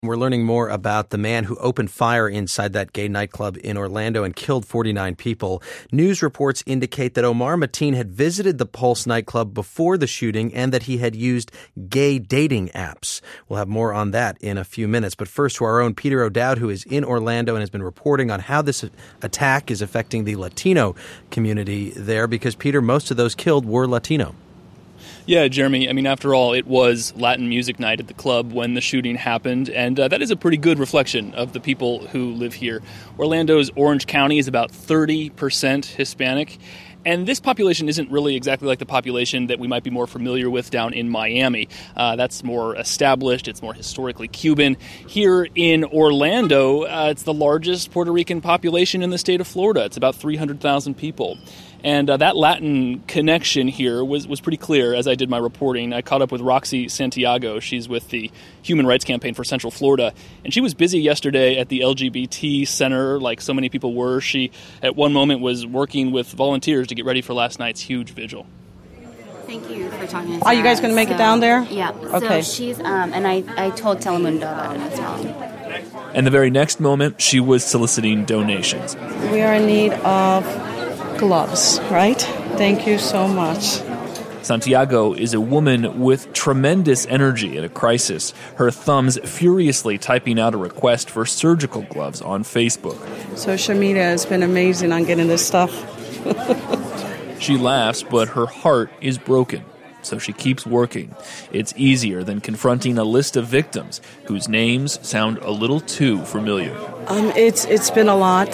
We're learning more about the man who opened fire inside that gay nightclub in Orlando and killed 49 people. News reports indicate that Omar Mateen had visited the Pulse nightclub before the shooting and that he had used gay dating apps. We'll have more on that in a few minutes. But first to our own Peter O'Dowd, who is in Orlando and has been reporting on how this attack is affecting the Latino community there, because, Peter, most of those killed were Latino. Yeah, Jeremy, I mean, after all, it was Latin music night at the club when the shooting happened, and that is a pretty good reflection of the people who live here. Orlando's Orange County is about 30% Hispanic, and this population isn't really exactly like the population that we might be more familiar with down in Miami. That's more established, it's more historically Cuban. Here in Orlando, it's the largest Puerto Rican population in the state of Florida. It's about 300,000 people. And that Latin connection here was pretty clear as I did my reporting. I caught up with Roxy Santiago. She's with the Human Rights Campaign for Central Florida. And she was busy yesterday at the LGBT Center, like so many people were. She, at one moment, was working with volunteers to get ready for last night's huge vigil. Thank you for talking to us. Are you guys going to make it down there? Yeah. Okay. So she's, and I told Telemundo about it as well. And the very next moment, she was soliciting donations. We are in need of gloves, right? Thank you so much. Santiago is a woman with tremendous energy at a crisis, her thumbs furiously typing out a request for surgical gloves on Facebook. Social media has been amazing on getting this stuff. She laughs, but her heart is broken, so she keeps working. It's easier than confronting a list of victims whose names sound a little too familiar. It's been a lot.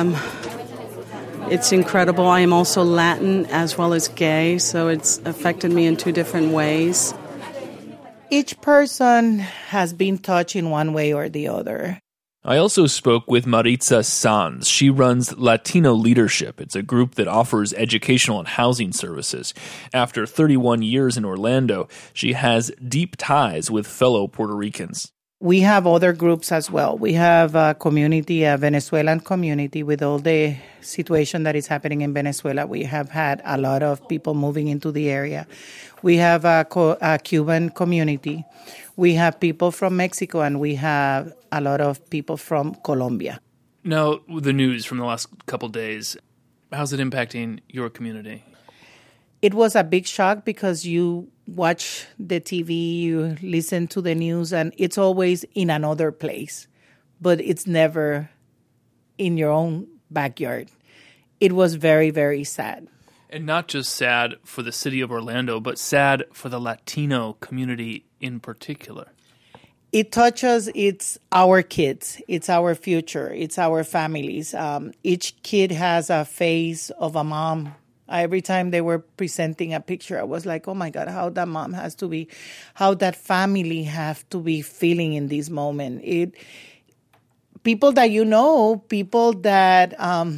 It's incredible. I am also Latin as well as gay, so it's affected me in two different ways. Each person has been touched in one way or the other. I also spoke with Maritza Sanz. She runs Latino Leadership. It's a group that offers educational and housing services. After 31 years in Orlando, she has deep ties with fellow Puerto Ricans. We have other groups as well. We have a community, a Venezuelan community, with all the situation that is happening in Venezuela. We have had a lot of people moving into the area. We have a Cuban community. We have people from Mexico, and we have a lot of people from Colombia. Now, the news from the last couple days, how's it impacting your community? It was a big shock because you watch the TV, you listen to the news, and it's always in another place, but it's never in your own backyard. It was very, very sad. And not just sad for the city of Orlando, but sad for the Latino community in particular. It touches, it's our kids, it's our future, it's our families. Each kid has a face of a mom. Every time they were presenting a picture, I was like, oh my God, how that mom has to be, how that family have to be feeling in this moment. People that you know, people that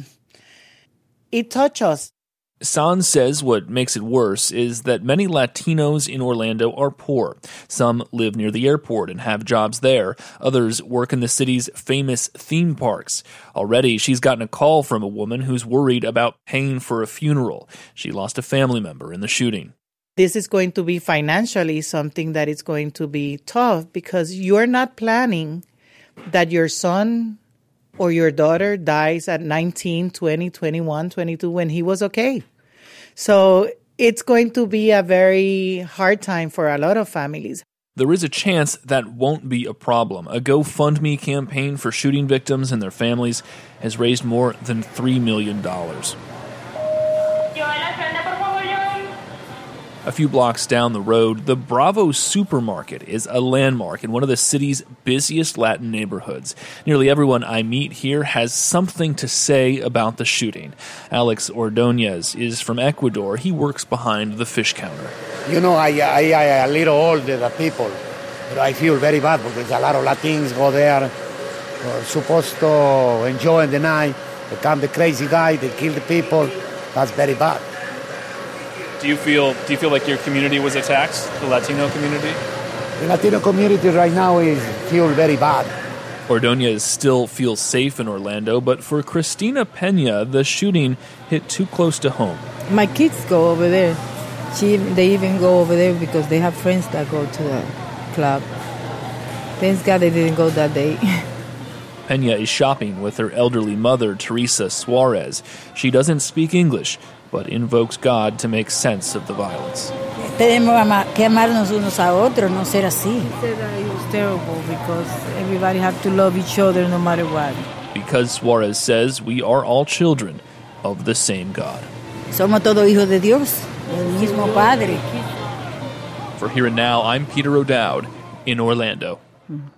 it touches us. Sanz says what makes it worse is that many Latinos in Orlando are poor. Some live near the airport and have jobs there. Others work in the city's famous theme parks. Already, she's gotten a call from a woman who's worried about paying for a funeral. She lost a family member in the shooting. This is going to be financially something that is going to be tough because you're not planning that your son or your daughter dies at 19, 20, 21, 22 when he was okay. So it's going to be a very hard time for a lot of families. There is a chance that won't be a problem. A GoFundMe campaign for shooting victims and their families has raised more than $3 million. A few blocks down the road, the Bravo Supermarket is a landmark in one of the city's busiest Latin neighborhoods. Nearly everyone I meet here has something to say about the shooting. Alex Ordonez is from Ecuador. He works behind the fish counter. You know, I a little older than people, but I feel very bad because a lot of Latins go there, supposed to enjoy the night, become the crazy guy, they kill the people. That's very bad. Do you feel like your community was attacked, the Latino community? The Latino community right now feel very bad. Ordonez still feels safe in Orlando, but for Cristina Pena, the shooting hit too close to home. My kids go over there. They even go over there because they have friends that go to the club. Thanks God they didn't go that day. Peña is shopping with her elderly mother, Teresa Suarez. She doesn't speak English, but invokes God to make sense of the violence. Tenemos que amarnos unos a otros, no ser así. It was terrible because everybody have to love each other no matter what. Because Suarez says we are all children of the same God. Somos todos hijos de Dios, el mismo Padre. For Here and Now, I'm Peter O'Dowd in Orlando.